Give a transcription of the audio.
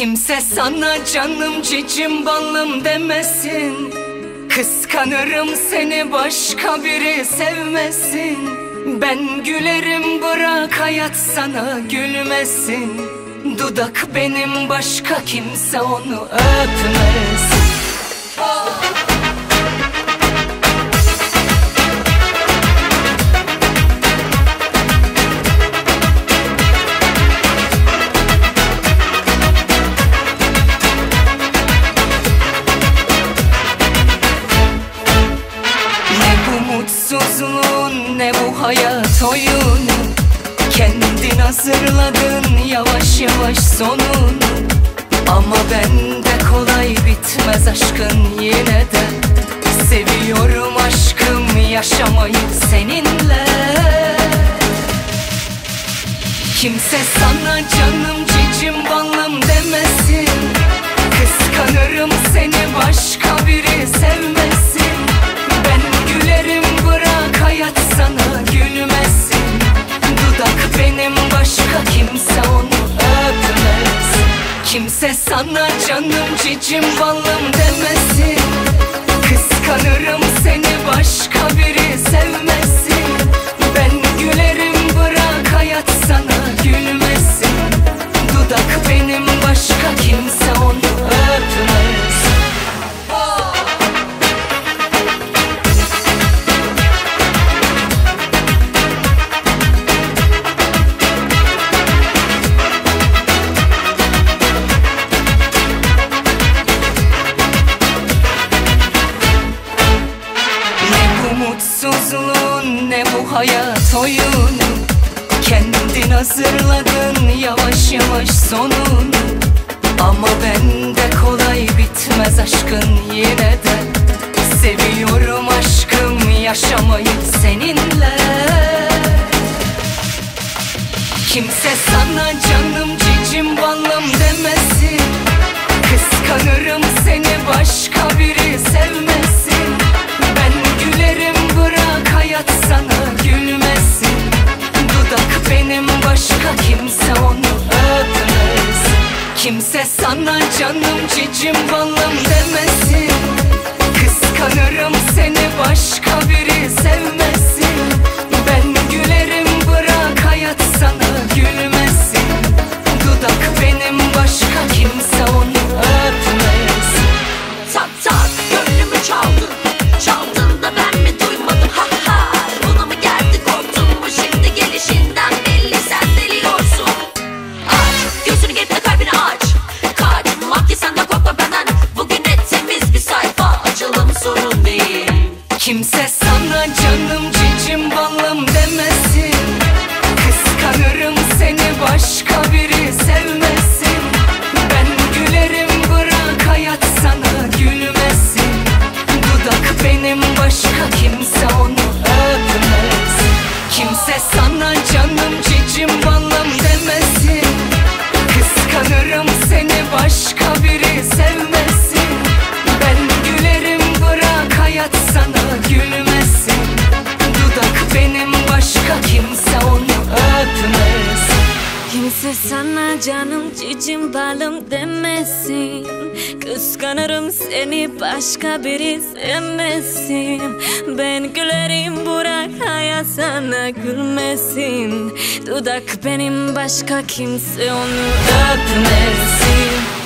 Kimse sana canım cicim ballım demesin. Kıskanırım seni başka biri sevmesin. Ben gülerim bırak hayat sana gülmesin. Dudak benim başka kimse onu öpmesin. Mutsuzluğun ne bu hayat oyunu, kendin hazırladın yavaş yavaş sonunu. Ama bende kolay bitmez aşkın yine de. Seviyorum aşkım yaşamayı seninle. Kimse sana canım cicim ballım demesin. Kıskanırım seni başka biri sevmesin. Hayat sana gülmesin. Dudak benim başka kimse onu öpmesin. Kimse sana canım cicim ballım demesin. Kıskanırım seni başka biri sevmesin. Ben gülerim bırak hayat sana gülmesin. Dudak benim başka kimse onu öpmesin. Mutsuzluğun ne bu hayat oyunu, kendin hazırladın yavaş yavaş sonunu. Ama bende kolay bitmez aşkın yine de. Seviyorum aşkım yaşamayı seninle. Kimse sana canım cicim ballım demesin. Kıskanırım seni başka biri sevmesin. Ben gülerim bırak hayat sana gülmesin. Dudak benim başka kimse onu öpmesin. Kimse sana canım cicim ballım demesin. Kıskanırım seni başka biri sevmesin. Ben gülerim bırak hayat sana gülmesin. Dudak benim başka kimse onu öpmesin. Tak tak gönlümü çaldın. Çaldın da ben mi duymadım ha ha. Buna mı geldi korktun mu şimdi gelişinden belli sen deliyorsun. Aç gözünü getir kalbini aç. Kaçmak ki sen de korkma benden. Bugün ne temiz bir sayfa açalım sorun değil. Kimse sana canım cicim ballım demesin. Kıskanırım seni başka biri sevmesin. Ben gülerim bırak hayat sana gülmesin. Dudak benim başka kimse onu öpmesin. Kimse sana canım cicim ballım demesin. Kıskanırım seni başka biri sevmesin. Ben gülerim bırak hayat sana gülmesin. Dudak benim başka kimse onu öpmesin. Kimse sana canım cicim balım demesin. Kıskanırım seni başka biri sevmesin. Ben gülerim bırak hayat sana gülmesin. Dudak benim başka kimse onu öpmesin.